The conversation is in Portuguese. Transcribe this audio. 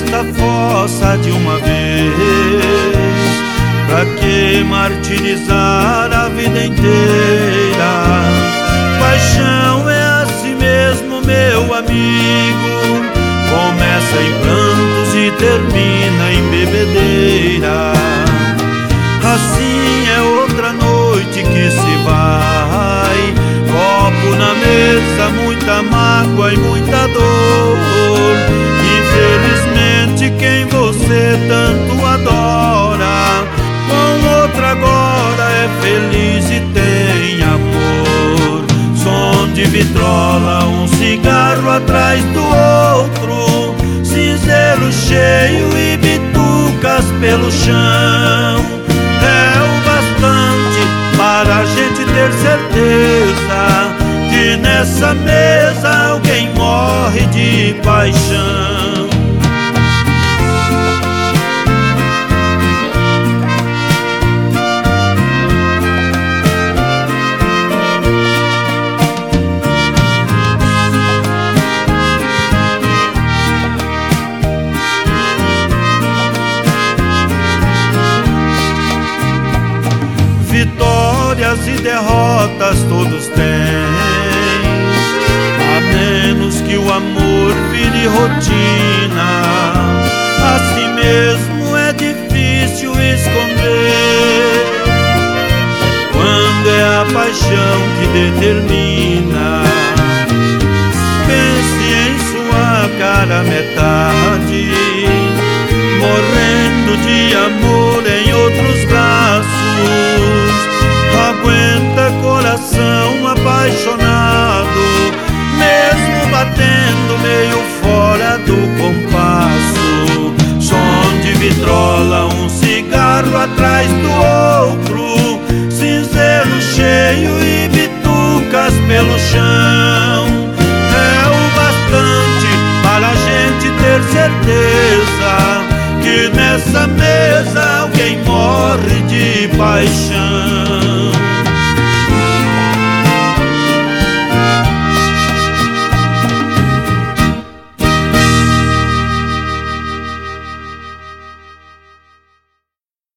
nesta fossa de uma vez. Pra que martirizar a vida inteira? Paixão é assim mesmo, meu amigo. Começa em prantos e termina em bebedeira. Assim é outra noite que se vai. Copo na mesa, muita mágoa e muita dor. Infelizmente quem você tanto adora, com outra agora é feliz e tem amor. Som de vitrola, um cigarro atrás do outro, cinzeiro cheio e bitucas pelo chão. É o bastante para a gente ter certeza que nessa mesa alguém morre de paixão. Vitórias e derrotas todos têm, a menos que o amor vire rotina. Assim mesmo é difícil esconder, quando é a paixão que determina. Pense em sua cara metade, morrendo de amor em outros braços. Aguenta coração apaixonado, mesmo batendo meio fora do compasso. Som de vitrola, um cigarro atrás do outro, cinzeiro cheio e bitucas pelo chão. É o bastante para a gente ter certeza que nessa mesa alguém morre de paixão.